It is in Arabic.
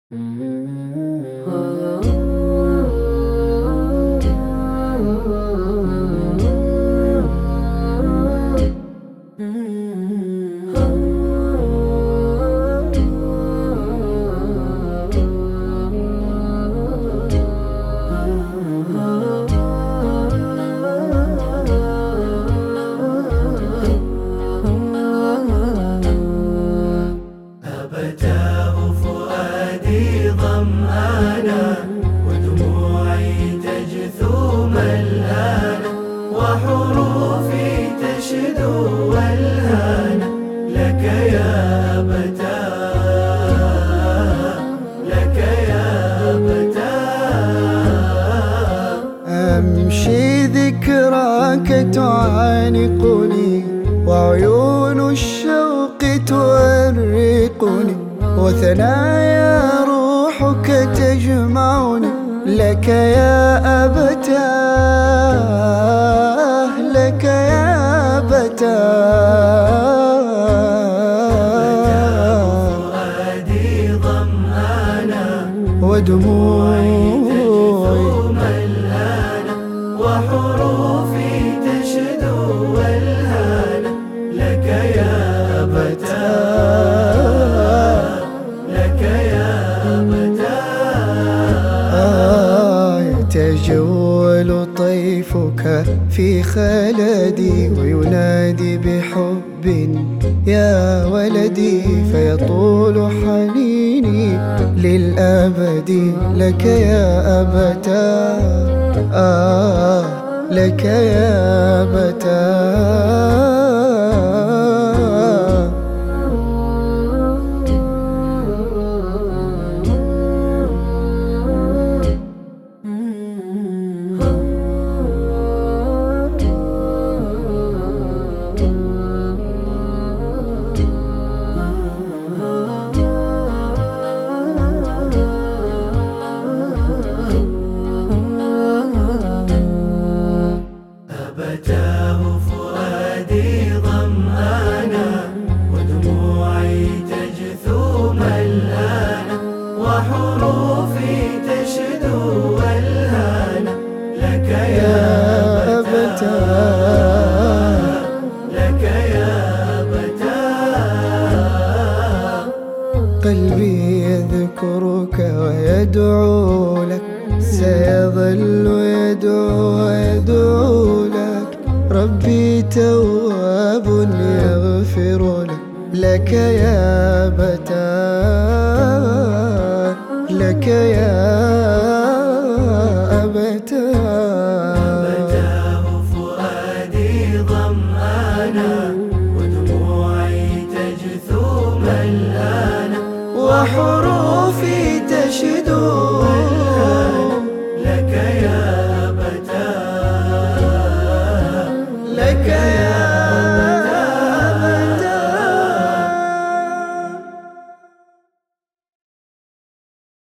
أبتاه فؤادي ظمآنا ودموعي تجثو ملآنا وحروفي تشدو والهانا لك يا أبتاه لك يا أبتاه. أمشي ذكراك تعانقني وعيون الشوق تؤرقني وثنايا روحك تجمعني لك يا أبتاه لك يا أبتاه. فؤادي ظمآنا ودموعي تجثو ملآنا وحروفي تشدو والهانا لك يا أبتاه لك يا أبتاه. يتجول طيفك في خلدي وينادي بحب يا ولدي فيطول حنيني للأبد لك يا أبتاه لك يا أبتاه. أبتاه فؤادي ظمآنا ودموعي تجثو ملآنا وحروفي تشدو والهانا لك يا أبتاه لك يا أبتاه. قلبي يذكرك ويدعو لك سيظل يدعو ويدعو لك ربي تواب يغفر لك لك يا أبتاه لك يا أبتاه. أبتاه فؤادي ظمآنا ودموعي تجثو ملآنا وحروفي تشدو